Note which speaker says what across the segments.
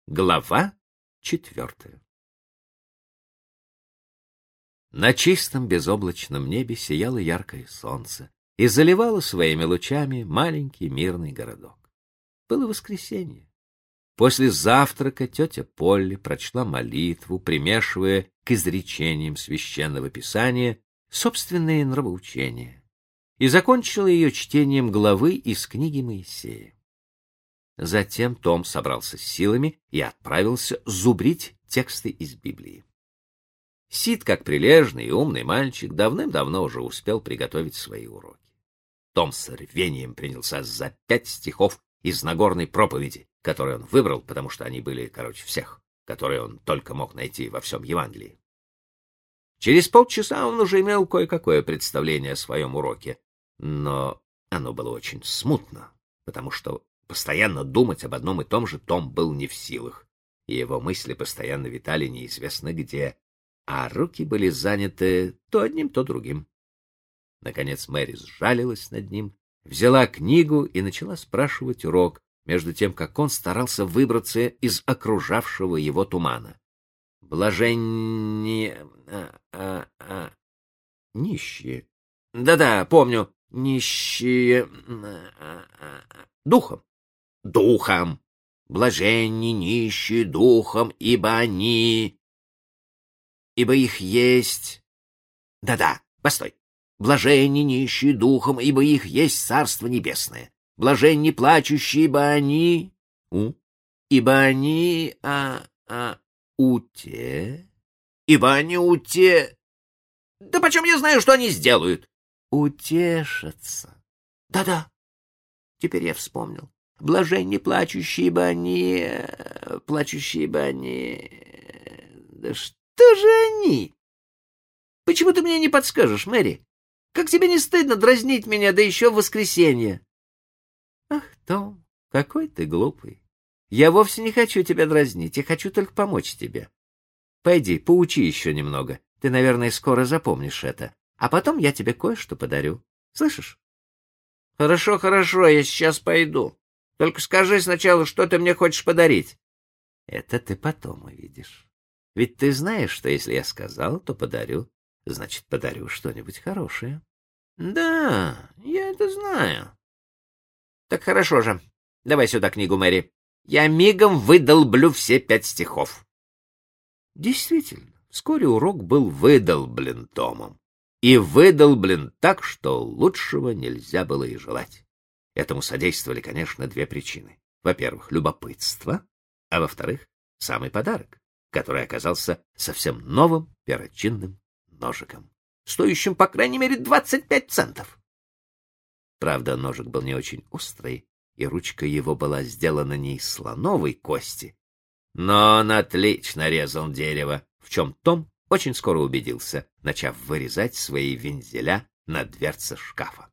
Speaker 1: Глава 4. На чистом безоблачном небе сияло яркое солнце и заливало своими лучами маленький мирный городок. Было воскресенье. После завтрака тетя Полли прочла молитву, примешивая к изречениям священного писания собственные нравоучения, и закончила ее чтением главы из книги Моисея. Затем Том собрался с силами и отправился зубрить тексты из Библии. Сид, как прилежный и умный мальчик, давным-давно уже успел приготовить свои уроки. Том с рвением принялся за 5 стихов из Нагорной проповеди, которые он выбрал, потому что они были короче всех, которые он только мог найти во всем Евангелии. Через полчаса он уже имел кое-какое представление о своем уроке, но оно было очень смутно, потому что постоянно думать об одном и том же Том был не в силах, и его мысли постоянно витали неизвестно где, а руки были заняты то одним, то другим. Наконец Мэри сжалилась над ним, взяла книгу и начала спрашивать урок, между тем, как он старался выбраться из окружавшего его тумана. Блаженнее... Нищие. Да-да, помню. Нищие... Духом. Духом. Блаженни нищие духом, ибо их есть... Да-да, постой. Блаженни нищие духом, ибо их есть Царство Небесное. Блаженни плачущие, ибо они... Ибо они... Ибо они Да почем я знаю, что они сделают? Утешатся. Да-да. Теперь я вспомнил. Блаженни плачущие, ибо они... Плачущие, ибо они... Да что же они? Почему ты мне не подскажешь, Мэри? Как тебе не стыдно дразнить меня, да еще в воскресенье? Ах, Том, какой ты глупый. Я вовсе не хочу тебя дразнить, я хочу только помочь тебе. Пойди, поучи еще немного. Ты, наверное, скоро запомнишь это. А потом я тебе кое-что подарю. Слышишь? Хорошо, хорошо, я сейчас пойду. Только скажи сначала, что ты мне хочешь подарить. Это ты потом увидишь. Ведь ты знаешь, что если я сказал, то подарю. Значит, подарю что-нибудь хорошее. Да, я это знаю. Так хорошо же. Давай сюда книгу, Мэри. Я мигом выдолблю все 5 стихов. Действительно, вскоре урок был выдолблен Томом. И выдолблен так, что лучшего нельзя было и желать. Этому содействовали, конечно, 2 причины. Во-первых, любопытство, а во-вторых, самый подарок, который оказался совсем новым перочинным ножиком, стоящим, по крайней мере, 25 центов. Правда, ножик был не очень острый, и ручка его была сделана не из слоновой кости, но он отлично резал дерево, в чем Том очень скоро убедился, начав вырезать свои вензеля на дверце шкафа.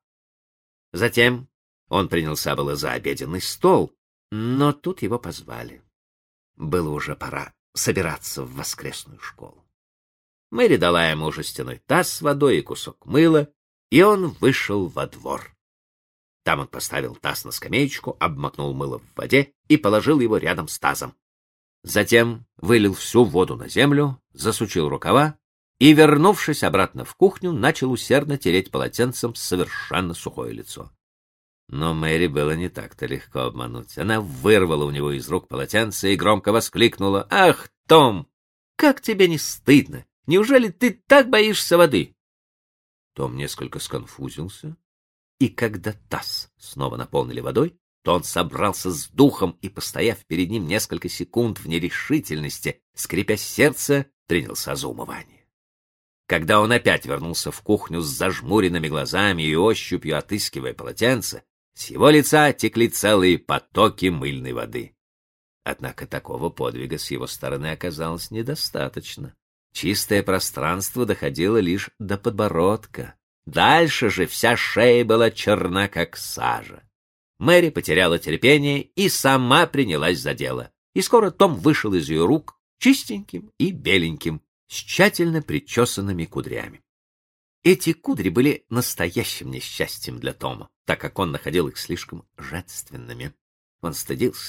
Speaker 1: Затем он принялся было за обеденный стол, но тут его позвали. Было уже пора собираться в воскресную школу. Мэри дала ему жестяной таз с водой и кусок мыла, и он вышел во двор. Там он поставил таз на скамеечку, обмакнул мыло в воде и положил его рядом с тазом. Затем вылил всю воду на землю, засучил рукава и, вернувшись обратно в кухню, начал усердно тереть полотенцем совершенно сухое лицо. Но Мэри было не так-то легко обмануть. Она вырвала у него из рук полотенце и громко воскликнула: «Ах, Том, как тебе не стыдно! Неужели ты так боишься воды?» Том несколько сконфузился, и когда таз снова наполнили водой, то он собрался с духом и, постояв перед ним несколько секунд в нерешительности, скрипя сердце, принялся за умывание. Когда он опять вернулся в кухню с зажмуренными глазами и ощупью отыскивая полотенце, с его лица текли целые потоки мыльной воды. Однако такого подвига с его стороны оказалось недостаточно. Чистое пространство доходило лишь до подбородка. Дальше же вся шея была черна, как сажа. Мэри потеряла терпение и сама принялась за дело. И скоро Том вышел из ее рук чистеньким и беленьким, с тщательно причесанными кудрями. Эти кудри были настоящим несчастьем для Тома, так как он находил их слишком женственными. Он стыдился их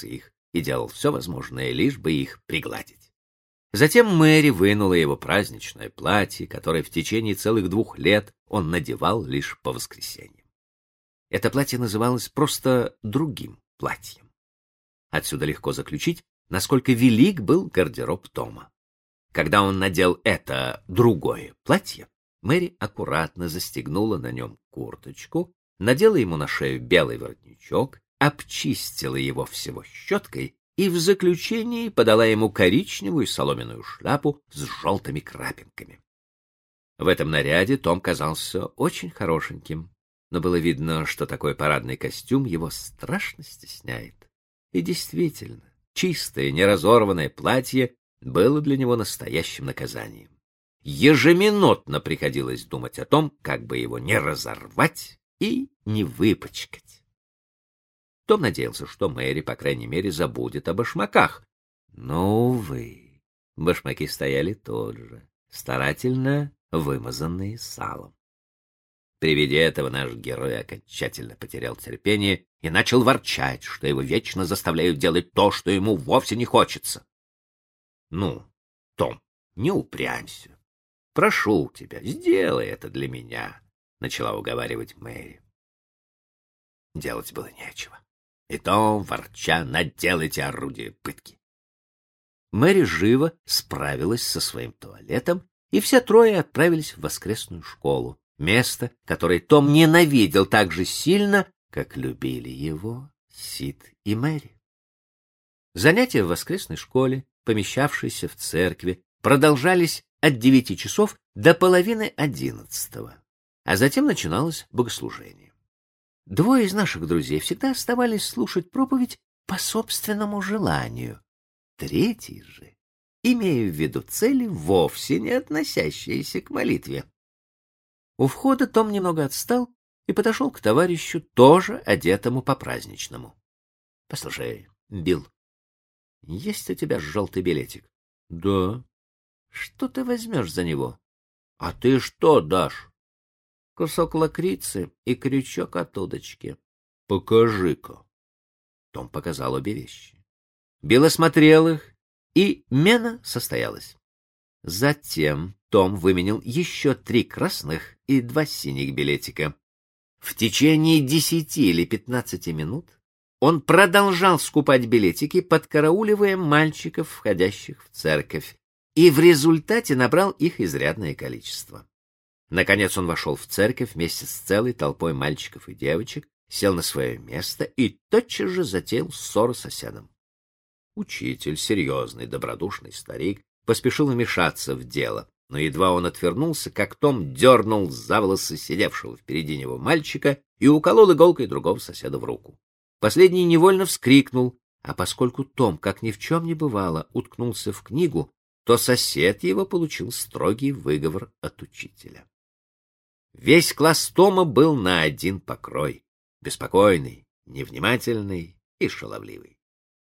Speaker 1: и делал все возможное, лишь бы их пригладить. Затем Мэри вынула его праздничное платье, которое в течение целых 2 лет он надевал лишь по воскресеньям. Это платье называлось просто другим платьем. Отсюда легко заключить, насколько велик был гардероб Тома. Когда он надел это другое платье, Мэри аккуратно застегнула на нем курточку, надела ему на шею белый воротничок, обчистила его всего щеткой и в заключении подала ему коричневую соломенную шляпу с желтыми крапинками. В этом наряде Том казался очень хорошеньким, но было видно, что такой парадный костюм его страшно стесняет. И действительно, чистое, неразорванное платье было для него настоящим наказанием. Ежеминутно приходилось думать о том, как бы его не разорвать и не выпачкать. Том надеялся, что Мэри, по крайней мере, забудет о башмаках. Но, увы, башмаки стояли тут же, старательно вымазанные салом. При виде этого наш герой окончательно потерял терпение и начал ворчать, что его вечно заставляют делать то, что ему вовсе не хочется. — Ну, Том, не упрямься. Прошу тебя, сделай это для меня, — начала уговаривать Мэри. Делать было нечего. И Том, ворча, надел эти орудия пытки. Мэри живо справилась со своим туалетом, и все трое отправились в воскресную школу, место, которое Том ненавидел так же сильно, как любили его Сид и Мэри. Занятия в воскресной школе, помещавшейся в церкви, продолжались от 9 часов до 10:30, а затем начиналось богослужение. 2 из наших друзей всегда оставались слушать проповедь по собственному желанию. 3 же, имея в виду цели, вовсе не относящиеся к молитве. У входа Том немного отстал и подошел к товарищу, тоже одетому по-праздничному. — Послушай, Билл, есть у тебя желтый билетик? — Да. — Что ты возьмешь за него? — А ты что дашь? — Кусок лакрицы и крючок от удочки. — Покажи-ка. Том показал обе вещи. Билл осмотрел их, и мена состоялась. Затем Том выменил еще 3 красных и 2 синих билетика. В течение 10 или 15 минут он продолжал скупать билетики, подкарауливая мальчиков, входящих в церковь, и в результате набрал их изрядное количество. Наконец он вошел в церковь вместе с целой толпой мальчиков и девочек, сел на свое место и тотчас же затеял ссору с соседом. Учитель, серьезный, добродушный старик, поспешил вмешаться в дело, но едва он отвернулся, как Том дернул за волосы сидевшего впереди него мальчика и уколол иголкой другого соседа в руку. Последний невольно вскрикнул, а поскольку Том, как ни в чем не бывало, уткнулся в книгу, то сосед его получил строгий выговор от учителя. Весь класс Тома был на один покрой, беспокойный, невнимательный и шаловливый.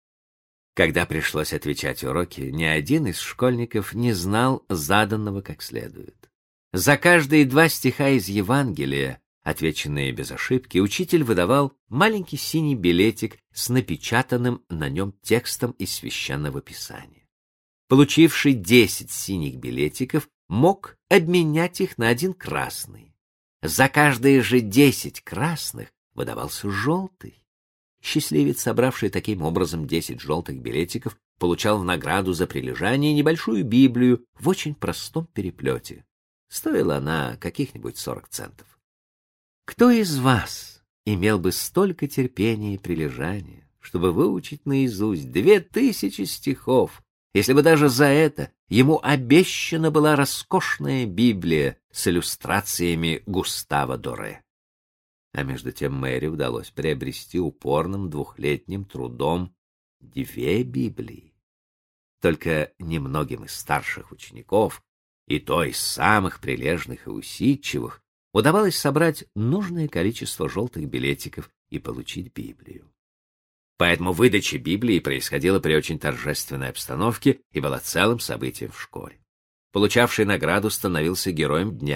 Speaker 1: Когда пришлось отвечать уроки, ни один из школьников не знал заданного как следует. За каждые 2 стиха из Евангелия, отвеченные без ошибки, учитель выдавал маленький синий билетик с напечатанным на нем текстом из Священного Писания. Получивший 10 синих билетиков мог обменять их на 1 красный. За каждые же 10 красных выдавался желтый. Счастливец, собравший таким образом 10 желтых билетиков, получал в награду за прилежание небольшую Библию в очень простом переплете. Стоила она каких-нибудь 40 центов. Кто из вас имел бы столько терпения и прилежания, чтобы выучить наизусть 2000 стихов, если бы даже за это ему обещана была роскошная Библия с иллюстрациями Густава Доре? А между тем Мэри удалось приобрести упорным 2-летним трудом 2 Библии. Только немногим из старших учеников, и то из самых прилежных и усидчивых, удавалось собрать нужное количество желтых билетиков и получить Библию. Поэтому выдача Библии происходила при очень торжественной обстановке и была целым событием в школе. Получавший награду становился героем дня,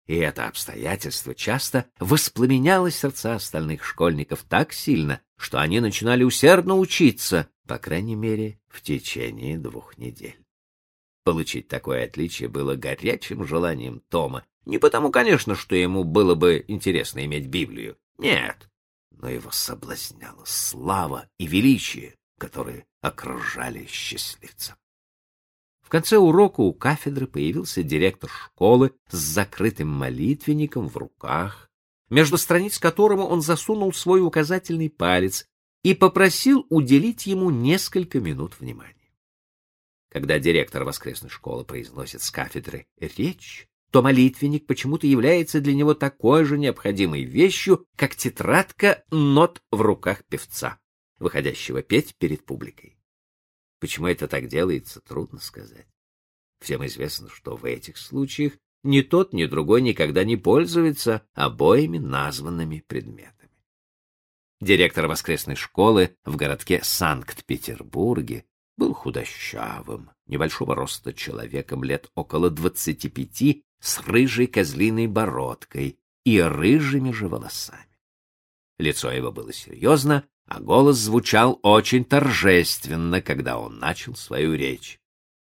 Speaker 1: И это обстоятельство часто воспламеняло сердца остальных школьников так сильно, что они начинали усердно учиться, по крайней мере, в течение 2 недель. Получить такое отличие было горячим желанием Тома. Не потому, конечно, что ему было бы интересно иметь Библию. Нет, но его соблазняла слава и величие, которые окружали счастливца. В конце урока у кафедры появился директор школы с закрытым молитвенником в руках, между страниц которого он засунул свой указательный палец и попросил уделить ему несколько минут внимания. Когда директор воскресной школы произносит с кафедры речь, то молитвенник почему-то является для него такой же необходимой вещью, как тетрадка нот в руках певца, выходящего петь перед публикой. Почему это так делается, трудно сказать. Всем известно, что в этих случаях ни тот, ни другой никогда не пользуется обоими названными предметами. Директор воскресной школы в городке Санкт-Петербурге был худощавым, небольшого роста человеком лет около 25, с рыжей козлиной бородкой и рыжими же волосами. Лицо его было серьезно, а голос звучал очень торжественно, когда он начал свою речь.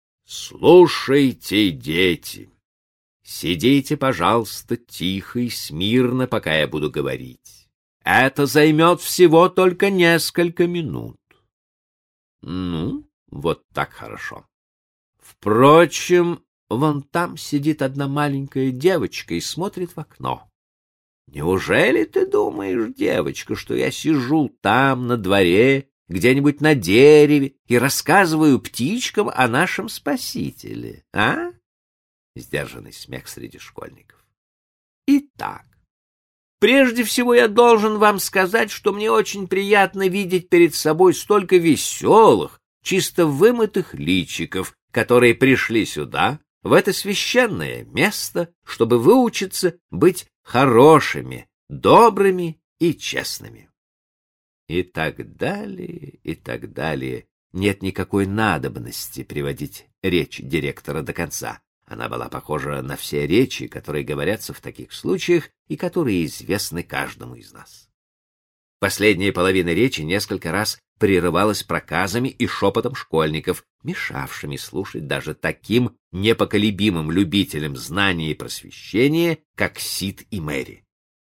Speaker 1: «Слушайте, дети! Сидите, пожалуйста, тихо и смирно, пока я буду говорить. Это займет всего только несколько минут». Ну, вот так хорошо. Впрочем, вон там сидит одна маленькая девочка и смотрит в окно. Неужели ты думаешь, девочка, что я сижу там, на дворе, где-нибудь на дереве и рассказываю птичкам о нашем Спасителе, а? Сдержанный смех среди школьников. Итак, прежде всего я должен вам сказать, что мне очень приятно видеть перед собой столько веселых, чисто вымытых личиков, которые пришли сюда, в это священное место, чтобы выучиться быть хорошими, добрыми и честными. И так далее, и так далее. Нет никакой надобности приводить речь директора до конца. Она была похожа на все речи, которые говорятся в таких случаях и которые известны каждому из нас. Последняя половина речи несколько раз прерывалась проказами и шепотом школьников, мешавшими слушать даже таким непоколебимым любителям знания и просвещения, как Сид и Мэри.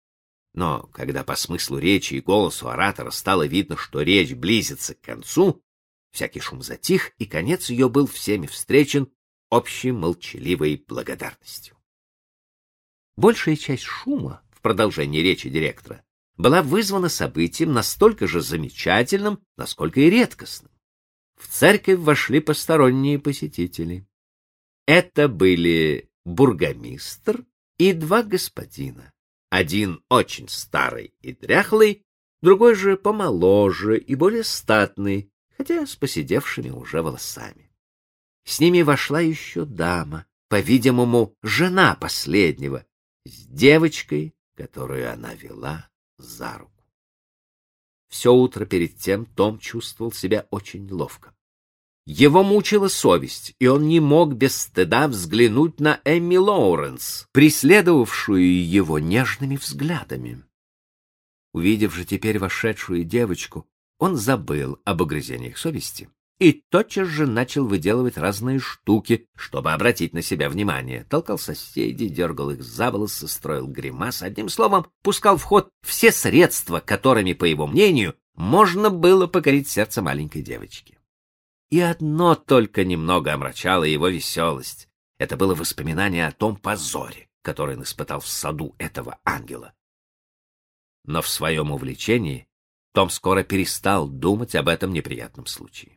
Speaker 1: Но когда по смыслу речи и голосу оратора стало видно, что речь близится к концу, всякий шум затих, и конец ее был всеми встречен общей молчаливой благодарностью. Большая часть шума в продолжении речи директора была вызвана событием настолько же замечательным, насколько и редкостным. В церковь вошли посторонние посетители. Это были бургомистр и 2 господина. Один очень старый и дряхлый, другой же помоложе и более статный, хотя с поседевшими уже волосами. С ними вошла еще дама, по-видимому, жена последнего, с девочкой, которую она вела за руку. Все утро перед тем Том чувствовал себя очень ловко. Его мучила совесть, и он не мог без стыда взглянуть на Эмми Лоуренс, преследовавшую его нежными взглядами. Увидев же теперь вошедшую девочку, он забыл об угрызениях совести и тотчас же начал выделывать разные штуки, чтобы обратить на себя внимание. Толкал соседей, дергал их за волосы, строил гримасы, одним словом, пускал в ход все средства, которыми, по его мнению, можно было покорить сердце маленькой девочки. И одно только немного омрачало его веселость. Это было воспоминание о том позоре, который он испытал в саду этого ангела. Но в своем увлечении Том скоро перестал думать об этом неприятном случае.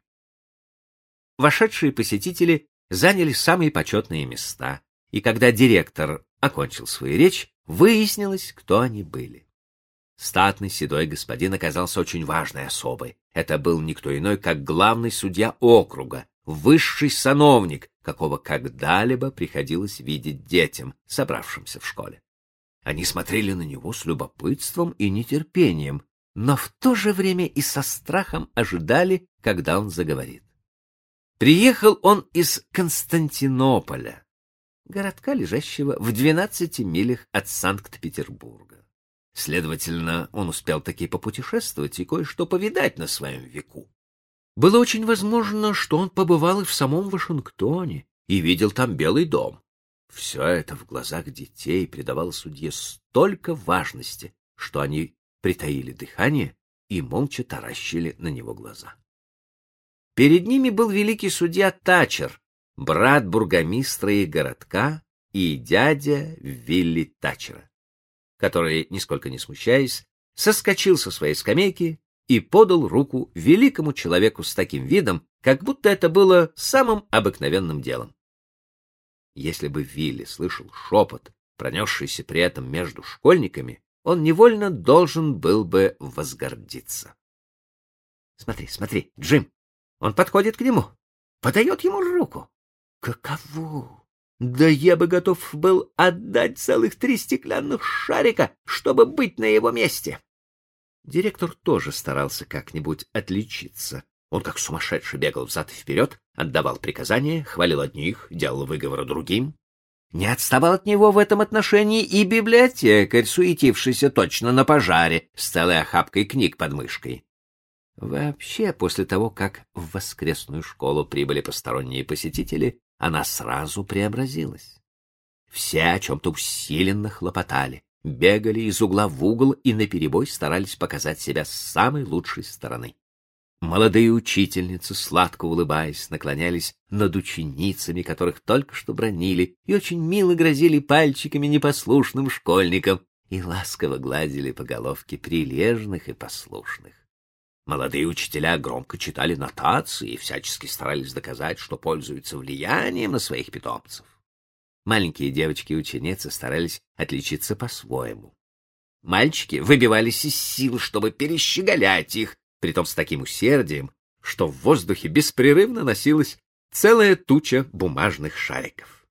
Speaker 1: Вошедшие посетители заняли самые почетные места, и когда директор окончил свою речь, выяснилось, кто они были. Статный седой господин оказался очень важной особой. Это был никто иной, как главный судья округа, высший сановник, какого когда-либо приходилось видеть детям, собравшимся в школе. Они смотрели на него с любопытством и нетерпением, но в то же время и со страхом ожидали, когда он заговорит. Приехал он из Константинополя, городка, лежащего в 12 милях от Санкт-Петербурга. Следовательно, он успел таки попутешествовать и кое-что повидать на своем веку. Было очень возможно, что он побывал и в самом Вашингтоне и видел там Белый дом. Все это в глазах детей придавало судье столько важности, что они притаили дыхание и молча таращили на него глаза. Перед ними был великий судья Тачер, брат бургомистра их городка и дядя Вилли Тачера, который, нисколько не смущаясь, соскочил со своей скамейки и подал руку великому человеку с таким видом, как будто это было самым обыкновенным делом. Если бы Вилли слышал шепот, пронесшийся при этом между школьниками, он невольно должен был бы возгордиться. Смотри, смотри, Джим, он подходит к нему, подает ему руку. Каково! Да я бы готов был отдать целых 3 стеклянных шарика, чтобы быть на его месте. Директор тоже старался как-нибудь отличиться. Он как сумасшедший бегал взад и вперед, отдавал приказания, хвалил одних, делал выговоры другим. Не отставал от него в этом отношении и библиотекарь, суетившийся точно на пожаре, с целой охапкой книг под мышкой. Вообще, после того, как в воскресную школу прибыли посторонние посетители, она сразу преобразилась. Все о чем-то усиленно хлопотали, бегали из угла в угол и наперебой старались показать себя с самой лучшей стороны. Молодые учительницы, сладко улыбаясь, наклонялись над ученицами, которых только что бранили, и очень мило грозили пальчиками непослушным школьникам и ласково гладили по головке прилежных и послушных. Молодые учителя громко читали нотации и всячески старались доказать, что пользуются влиянием на своих питомцев. Маленькие девочки-ученицы старались отличиться по-своему. Мальчики выбивались из сил, чтобы перещеголять их, притом с таким усердием, что в воздухе беспрерывно носилась целая туча бумажных шариков.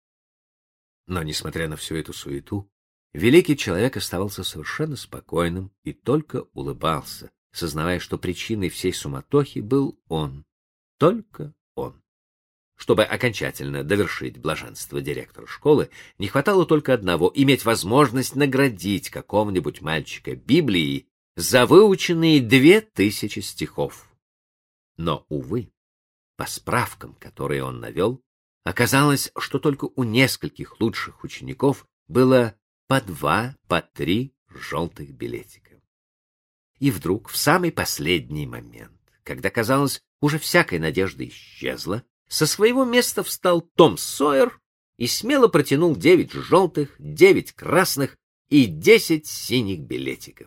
Speaker 1: Но, несмотря на всю эту суету, великий человек оставался совершенно спокойным и только улыбался, сознавая, что причиной всей суматохи был он, только он. Чтобы окончательно довершить блаженство директора школы, не хватало только одного — иметь возможность наградить какого-нибудь мальчика Библией за выученные 2000 стихов. Но, увы, по справкам, которые он навел, оказалось, что только у нескольких лучших учеников было по 2, по 3 желтых билетика. И вдруг, в самый последний момент, когда, казалось, уже всякая надежда исчезла, со своего места встал Том Сойер и смело протянул 9 желтых, 9 красных и 10 синих билетиков.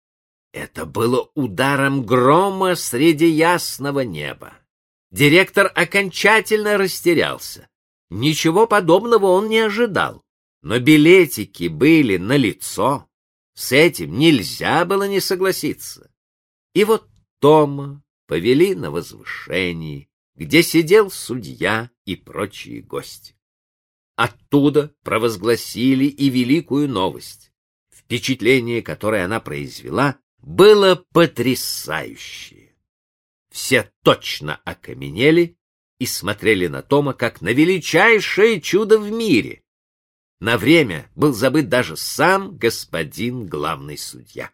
Speaker 1: Это было ударом грома среди ясного неба. Директор окончательно растерялся. Ничего подобного он не ожидал. Но билетики были налицо. С этим нельзя было не согласиться. И вот Тома повели на возвышение, где сидел судья и прочие гости. Оттуда провозгласили и великую новость. Впечатление, которое она произвела, было потрясающее. Все точно окаменели и смотрели на Тома как на величайшее чудо в мире. На время был забыт даже сам господин главный судья.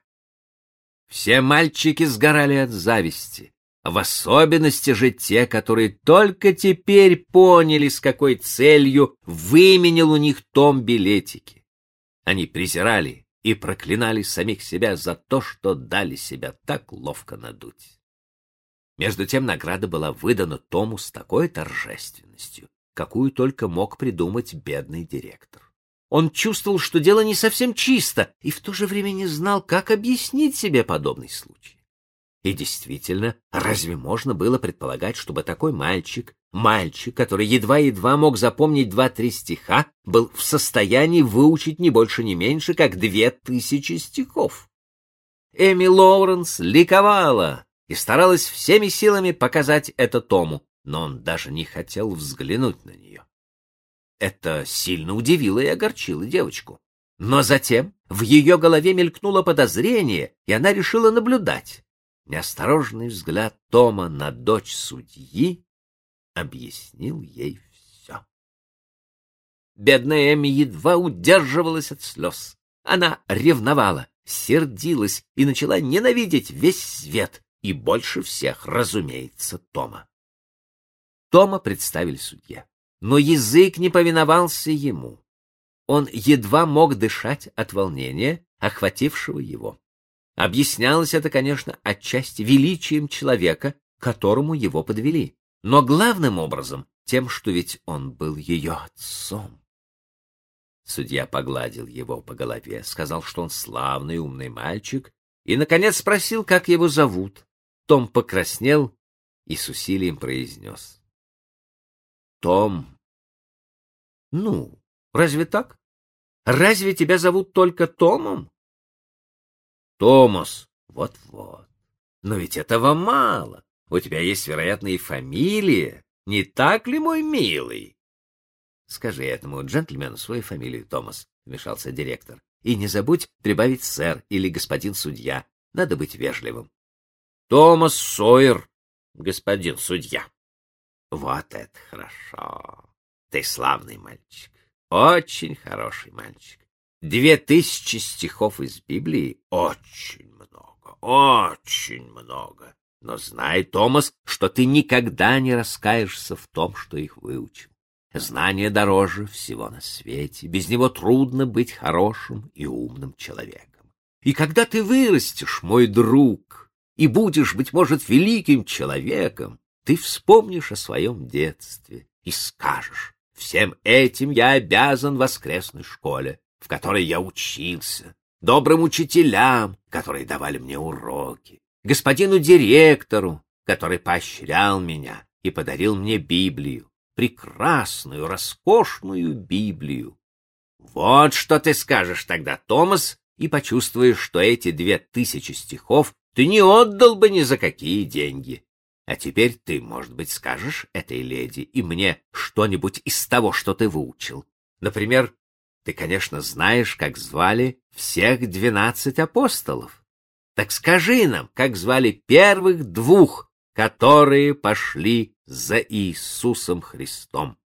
Speaker 1: Все мальчики сгорали от зависти, в особенности же те, которые только теперь поняли, с какой целью выменял у них Том билетики. Они презирали и проклинали самих себя за то, что дали себя так ловко надуть. Между тем награда была выдана Тому с такой торжественностью, какую только мог придумать бедный директор. Он чувствовал, что дело не совсем чисто, и в то же время не знал, как объяснить себе подобный случай. И действительно, разве можно было предполагать, чтобы такой мальчик, который едва-едва мог запомнить 2-3 стиха, был в состоянии выучить не больше, не меньше, как 2000 стихов? Эми Лоуренс ликовала и старалась всеми силами показать это Тому, но он даже не хотел взглянуть на нее. Это сильно удивило и огорчило девочку. Но затем в ее голове мелькнуло подозрение, и она решила наблюдать. Неосторожный взгляд Тома на дочь судьи объяснил ей Бедная Эмми едва удерживалась от слез. Она ревновала, сердилась и начала ненавидеть весь свет, и больше всех, разумеется, Тома. Тома представили судье, но язык не повиновался ему. Он едва мог дышать от волнения, охватившего его. Объяснялось это, конечно, отчасти величием человека, к которому его подвели, но главным образом тем, что ведь он был ее отцом. Судья погладил его по голове, сказал, что он славный, умный мальчик, и, наконец, спросил, как его зовут. Том покраснел и с усилием произнес: «Том». «Ну, разве так? Разве тебя зовут только Томом?» «Томас». «Вот-вот. Но ведь этого мало. У тебя есть, вероятно, и фамилия. Не так ли, мой милый?» «Скажи этому джентльмену свою фамилию, Томас», — вмешался директор. «И не забудь прибавить сэр или господин судья. Надо быть вежливым». «Томас Сойер, господин судья». «Вот это хорошо. Ты славный мальчик. Очень хороший мальчик. 2000 стихов из Библии — очень много, очень много. Но знай, Томас, что ты никогда не раскаешься в том, что их выучил. Знание дороже всего на свете. Без него трудно быть хорошим и умным человеком. И когда ты вырастешь, мой друг, и будешь, быть может, великим человеком, ты вспомнишь о своем детстве и скажешь: всем этим я обязан воскресной школе, в которой я учился, добрым учителям, которые давали мне уроки, господину директору, который поощрял меня и подарил мне Библию, прекрасную, роскошную Библию. Вот что ты скажешь тогда, Томас, и почувствуешь, что эти 2000 стихов ты не отдал бы ни за какие деньги. А теперь ты, может быть, скажешь этой леди и мне что-нибудь из того, что ты выучил. Например, ты, конечно, знаешь, как звали всех 12 апостолов. Так скажи нам, как звали первых 2, которые пошли за Иисусом Христом.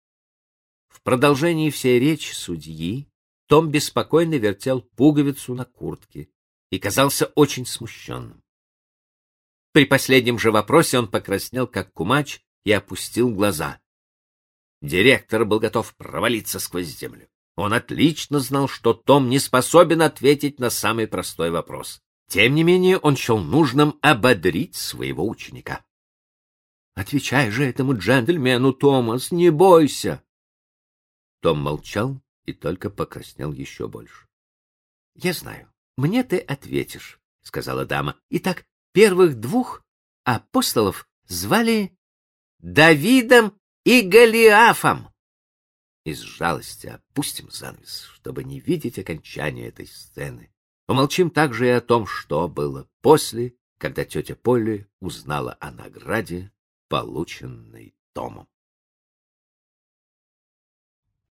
Speaker 1: В продолжении всей речи судьи Том беспокойно вертел пуговицу на куртке и казался очень смущенным. При последнем же вопросе он покраснел, как кумач, и опустил глаза. Директор был готов провалиться сквозь землю. Он отлично знал, что Том не способен ответить на самый простой вопрос. Тем не менее, он счел нужным ободрить своего ученика. «Отвечай же этому джентльмену, Томас, не бойся!» Том молчал и только покраснел еще больше. «Я знаю, мне ты ответишь», — сказала дама. «Итак, первых 2 апостолов звали Давидом и Голиафом». Из жалости опустим занавес, чтобы не видеть окончания этой сцены. Помолчим также и о том, что было после, когда тетя Полли узнала о награде, полученной Томом.